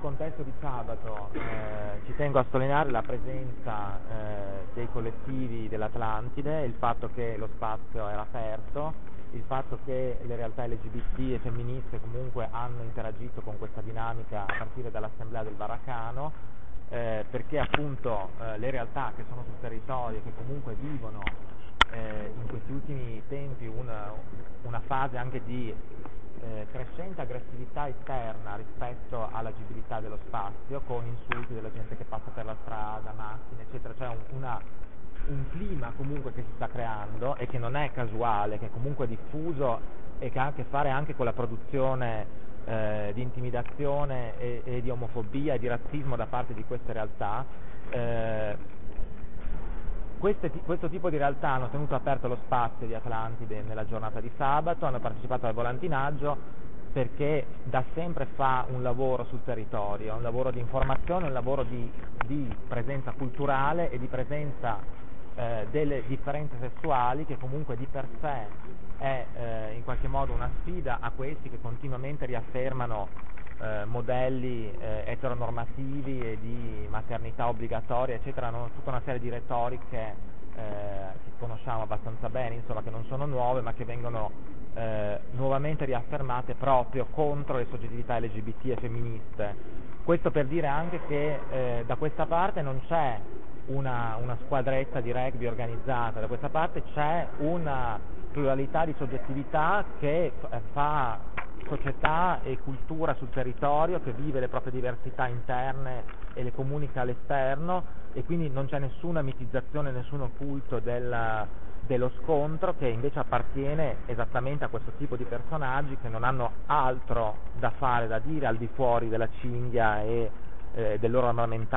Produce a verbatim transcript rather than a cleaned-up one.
contesto di sabato eh, ci tengo a sottolineare la presenza eh, dei collettivi dell'Atlantide, il fatto che lo spazio era aperto, il fatto che le realtà L G B T e femministe comunque hanno interagito con questa dinamica a partire dall'assemblea del Baracano, eh, perché appunto eh, le realtà che sono sul territorio, che comunque vivono eh, in questi ultimi tempi una, una fase anche di eh, crescente aggressività esterna rispetto all'agibilità dello spazio, con insulti della gente che passa per la strada, macchine eccetera, cioè un, una, un clima comunque che si sta creando e che non è casuale, che è comunque diffuso e che ha a che fare anche con la produzione eh, di intimidazione e, e di omofobia e di razzismo da parte di queste realtà. eh, Queste, questo tipo di realtà hanno tenuto aperto lo spazio di Atlantide nella giornata di sabato, hanno partecipato al volantinaggio perché da sempre fa un lavoro sul territorio, un lavoro di informazione, un lavoro di, di presenza culturale e di presenza eh, delle differenze sessuali, che comunque di per sé è eh, in qualche modo una sfida a questi che continuamente riaffermano Eh, modelli eh, eteronormativi e di maternità obbligatoria eccetera, hanno tutta una serie di retoriche eh, che conosciamo abbastanza bene, insomma, che non sono nuove ma che vengono eh, nuovamente riaffermate proprio contro le soggettività L G B T e femministe. Questo per dire anche che eh, da questa parte non c'è una, una squadretta di rugby organizzata, da questa parte c'è una pluralità di soggettività che fa società e cultura sul territorio, che vive le proprie diversità interne e le comunica all'esterno, e quindi non c'è nessuna mitizzazione, nessun occulto del, dello scontro, che invece appartiene esattamente a questo tipo di personaggi che non hanno altro da fare, da dire al di fuori della cinghia e eh, del loro armamentario